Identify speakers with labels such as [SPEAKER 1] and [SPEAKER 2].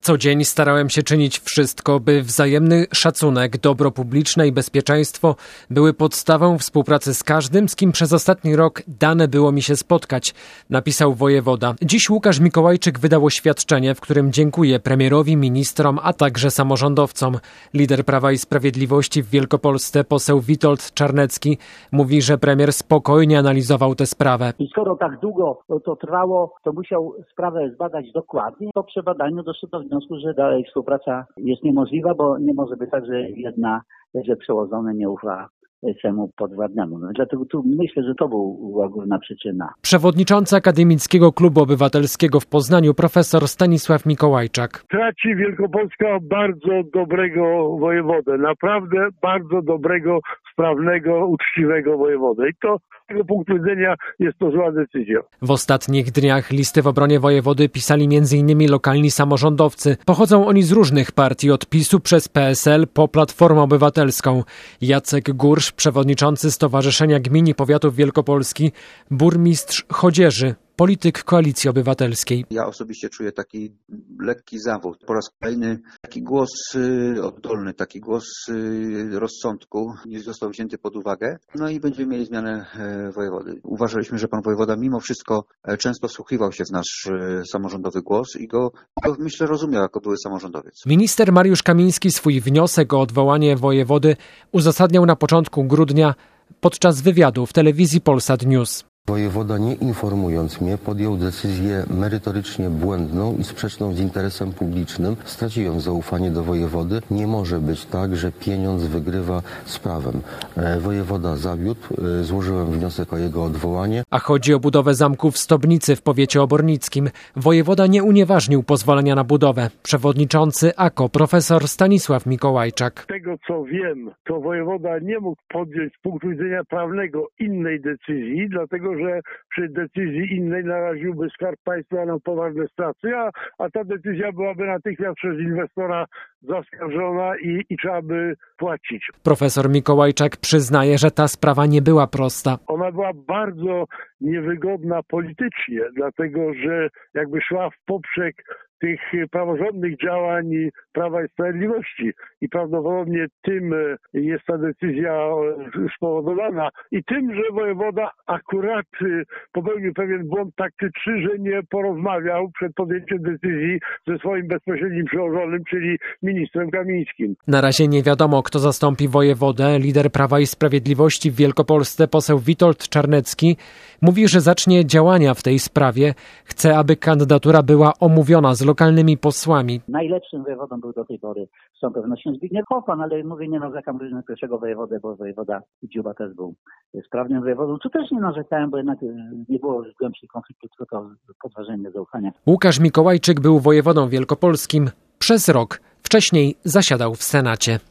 [SPEAKER 1] Co dzień starałem się czynić wszystko, by wzajemny szacunek, dobro publiczne i bezpieczeństwo były podstawą współpracy z każdym, z kim przez ostatni rok dane było mi się spotkać, napisał wojewoda. Dziś Łukasz Mikołajczyk wydał oświadczenie, w którym dziękuje premierowi, ministrom, a także samorządowcom. Lider Prawa i Sprawiedliwości w Wielkopolsce, poseł Witold Czarnecki, mówi, że premier spokojnie analizował tę sprawę.
[SPEAKER 2] I skoro tak długo to trwało, to musiał sprawę zbadać dokładnie. Po przebadaniu doszedł do wniosku, że dalej współpraca jest niemożliwa, bo nie może być tak, że przełożony nie ufa swemu podwładnemu. Dlatego tu myślę, że to była główna przyczyna.
[SPEAKER 1] Przewodniczący Akademickiego Klubu Obywatelskiego w Poznaniu profesor Stanisław Mikołajczak.
[SPEAKER 3] Traci Wielkopolska bardzo dobrego wojewodę, naprawdę bardzo dobrego, sprawnego, uczciwego wojewodę. I to z tego punktu widzenia jest to zła decyzja.
[SPEAKER 1] W ostatnich dniach listy w obronie wojewody pisali m.in. lokalni samorządowcy. Pochodzą oni z różnych partii, od PiS-u przez PSL po Platformę Obywatelską. Jacek Gursz, przewodniczący Stowarzyszenia Gmin i Powiatów Wielkopolski, burmistrz Chodzieży, polityk Koalicji Obywatelskiej.
[SPEAKER 4] Ja osobiście czuję taki lekki zawód. Po raz kolejny taki głos oddolny, taki głos rozsądku nie został wzięty pod uwagę. No i będziemy mieli zmianę wojewody. Uważaliśmy, że pan wojewoda mimo wszystko często wsłuchiwał się w nasz samorządowy głos i go myślę rozumiał jako były samorządowiec.
[SPEAKER 1] Minister Mariusz Kamiński swój wniosek o odwołanie wojewody uzasadniał na początku grudnia podczas wywiadu w telewizji Polsat News.
[SPEAKER 5] Wojewoda, nie informując mnie, podjął decyzję merytorycznie błędną i sprzeczną z interesem publicznym. Straciłem zaufanie do wojewody. Nie może być tak, że pieniądz wygrywa z prawem. Wojewoda zawiódł, złożyłem wniosek o jego odwołanie.
[SPEAKER 1] A chodzi o budowę zamku w Stobnicy w powiecie obornickim. Wojewoda nie unieważnił pozwolenia na budowę. Przewodniczący AKO profesor Stanisław Mikołajczak.
[SPEAKER 3] Z tego co wiem, to wojewoda nie mógł podjąć z punktu widzenia prawnego innej decyzji, dlatego że przy decyzji innej naraziłby Skarb Państwa na poważne straty, a ta decyzja byłaby natychmiast przez inwestora zaskarżona i trzeba by płacić.
[SPEAKER 1] Profesor Mikołajczak przyznaje, że ta sprawa nie była prosta.
[SPEAKER 3] Ona była bardzo niewygodna politycznie, dlatego że jakby szła w poprzek tych praworządnych działań Prawa i Sprawiedliwości i prawdopodobnie tym jest ta decyzja spowodowana i tym, że wojewoda akurat popełnił pewien błąd taktyczny, że nie porozmawiał przed podjęciem decyzji ze swoim bezpośrednim przełożonym, czyli ministrem Kamińskim.
[SPEAKER 1] Na razie nie wiadomo, kto zastąpi wojewodę. Lider Prawa i Sprawiedliwości w Wielkopolsce, poseł Witold Czarnecki, mówi, że zacznie działania w tej sprawie. Chce, aby kandydatura była omówiona z lokalnymi posłami.
[SPEAKER 2] Najlepszym wojewodą był do tej pory z całą pewnością Zbigniew Hoffmann, ale mówię, nie narzekam na pierwszego wojewodę, bo wojewoda Dziuba też był sprawnym wojewodą. Tu też nie narzekałem, bo jednak nie było już głębszych konfliktów, tylko podważenie zaufania.
[SPEAKER 1] Łukasz Mikołajczyk był wojewodą wielkopolskim przez rok. Wcześniej zasiadał w Senacie.